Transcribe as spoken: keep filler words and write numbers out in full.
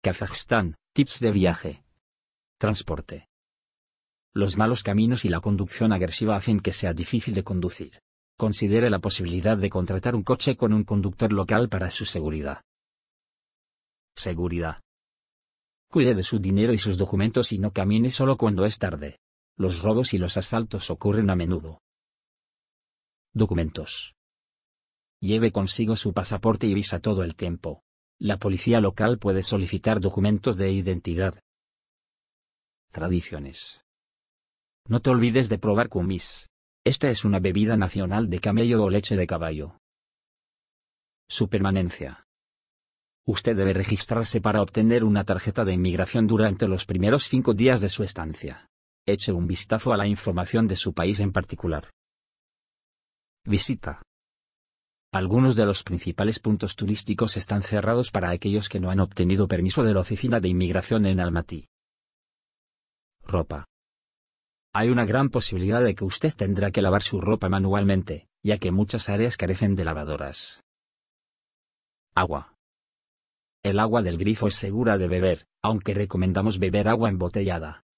Kazajstán, tips de viaje. Transporte. Los malos caminos y la conducción agresiva hacen que sea difícil de conducir. Considere la posibilidad de contratar un coche con un conductor local para su seguridad. Seguridad. Cuide de su dinero y sus documentos y no camine solo cuando es tarde. Los robos y los asaltos ocurren a menudo. Documentos. Lleve consigo su pasaporte y visa todo el tiempo. La policía local puede solicitar documentos de identidad. Tradiciones. No te olvides de probar kumis. Esta es una bebida nacional de camello o leche de caballo. Su permanencia. Usted debe registrarse para obtener una tarjeta de inmigración durante los primeros cinco días de su estancia. Eche un vistazo a la información de su país en particular. Visita. Algunos de los principales puntos turísticos están cerrados para aquellos que no han obtenido permiso de la Oficina de Inmigración en Almaty. Ropa. Hay una gran posibilidad de que usted tendrá que lavar su ropa manualmente, ya que muchas áreas carecen de lavadoras. Agua. El agua del grifo es segura de beber, aunque recomendamos beber agua embotellada.